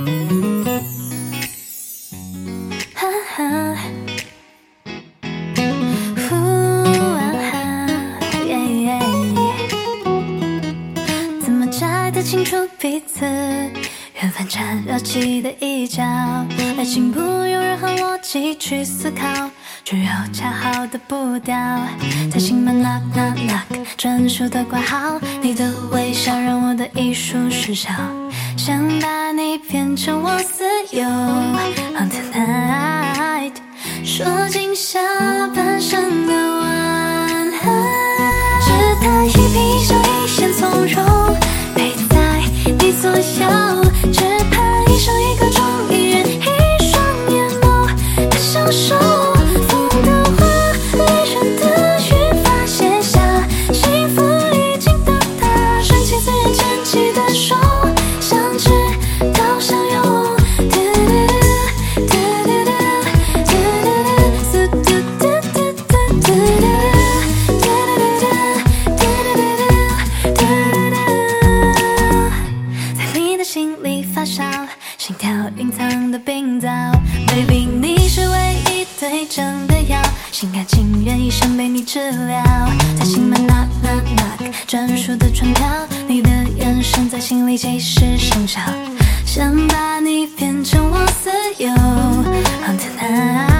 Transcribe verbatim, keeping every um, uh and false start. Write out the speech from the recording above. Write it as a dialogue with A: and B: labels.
A: 哈哈，呼啊哈，耶耶，怎么猜得清楚彼此缘分缠绕起的一角？爱情不用任何逻辑去思考，只有恰好的步调，在心门 knock knock knock， 专属的挂号。你的微笑让我的艺术失效，想把你变成我私有。On tonight， 说尽下半生的晚安，只叹一颦笑一线从容，陪在你左右，只盼一生一个钟，一人一双眼眸的相守。心跳隐藏的冰枣 ，Baby 你是唯一对症的药，心甘情愿一生被你治疗。在心门 knock knock knock， 专属的传票，你的眼神在心里即时生效，想把你变成我私有。On tonight。